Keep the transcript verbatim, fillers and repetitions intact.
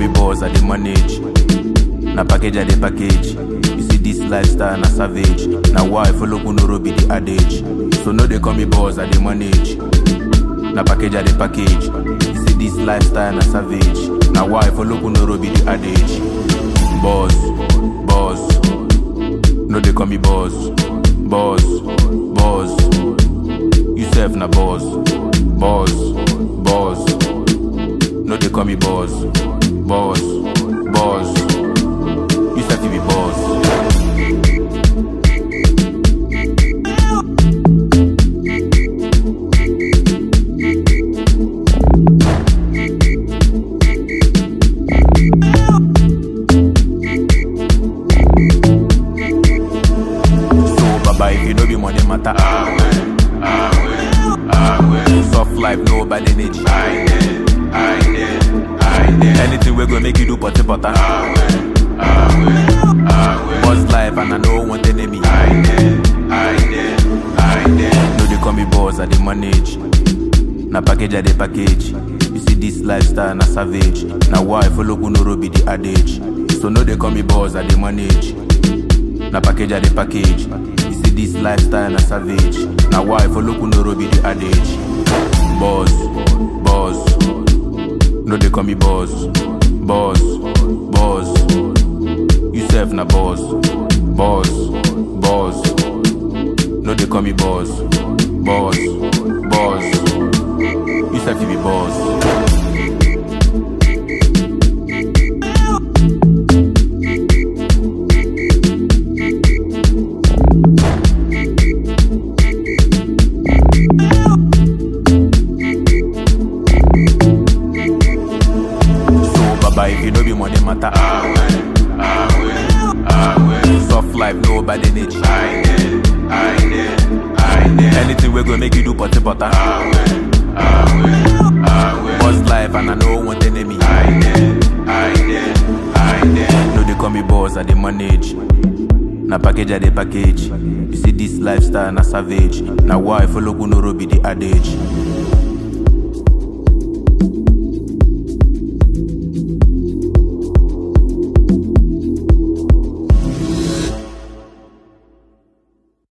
me boss, I dey manage. Na package, I dey package. You see this lifestyle, na savage. Na why I follow Kunoro be the adage. So no, they call me boss, I dey manage. Na package, I dey package. You see this lifestyle, na savage. Na why I follow Kunoro be the adage. Boss, boss. No, they call me boss. Boss, boss. You self na boss. Boss, boss. No, they call me boss. Boss, boss. You self you be boss. If you know be money matter, I will, I will, I will. Soft life, no bad energy. I did, I did, I did. Anything we gonna make you do potty potter. I will, I will, I will. Boss life and I know one enemy. I did, I did, I did. No, they call me boss, I dey manage. Na package, I dey package. You see this lifestyle, na savage. Na why I follow Kunoro be the adage. So no, they call me boss, I dey manage. Na package, I dey package. This lifestyle, na savage. Now why follow Kunoro be the adage. Boss, boss. No, they call me boss. Boss, boss. You self na boss. Boss, boss. No, they call me boss. Boss, boss. You self you be boss. If you know be money matter, I will, I will, I will. Soft life, no bad energy. I did, I did, I did. Anything we gonna make you do potty potter. I will, I will, I will. Boss life and I know one enemy. I did, I did, I did. No, they call me boss, I dey manage. Na package, I dey package. You see this lifestyle, na savage. Na why I follow Kunoro be the adage.